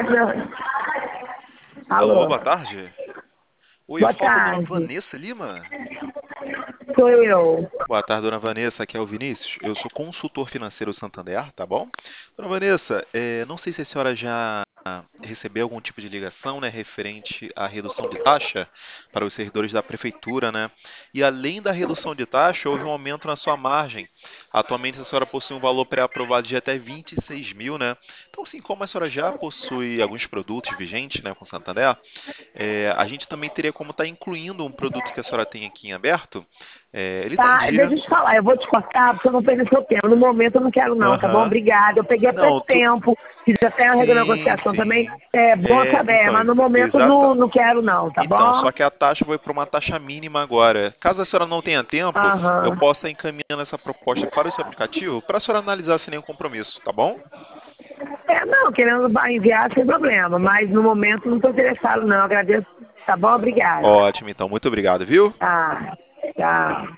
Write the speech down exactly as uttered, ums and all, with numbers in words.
Não. Alô, Alô, boa tarde. Oi, eu boa falo com a dona tarde. Vanessa Lima. Sou eu. Boa tarde, dona Vanessa. Aqui é o Vinícius. Eu sou consultor financeiro Santander, tá bom? Dona Vanessa, eh, não sei se a senhora já recebeu algum tipo de ligação, né, referente à redução de taxa para os servidores da prefeitura, né? E além da redução de taxa, houve um aumento na sua margem. Atualmente a senhora possui um valor pré-aprovado de até vinte e seis mil, né? Então, assim, como a senhora já possui alguns produtos vigentes, né, com Santander, eh, a gente também teria como estar incluindo um produto que a senhora tem aqui em aberto. Eh, ele está em Tá, dia. deixa eu te falar, eu vou te cortar porque eu não perder seu tempo. No momento eu não quero não, tá bom? Aham. Obrigada. Eu peguei há Não, pouco tu... tempo, fiz até uma sim, renegociação também. sim. É bom É, saber, então, mas no ex- momento exata. não, não quero não, tá Então, bom? só que a taxa foi para uma taxa mínima agora. Caso a senhora não tenha tempo, eu Aham. posso estar encaminhando essa proposta para o seu aplicativo para a senhora analisar sem nenhum compromisso, tá bom? É, não, querendo enviar sem problema, mas no momento não estou interessado não. Agradeço, tá bom? Obrigada. Ótimo, então, muito obrigado, viu? Tá, tchau.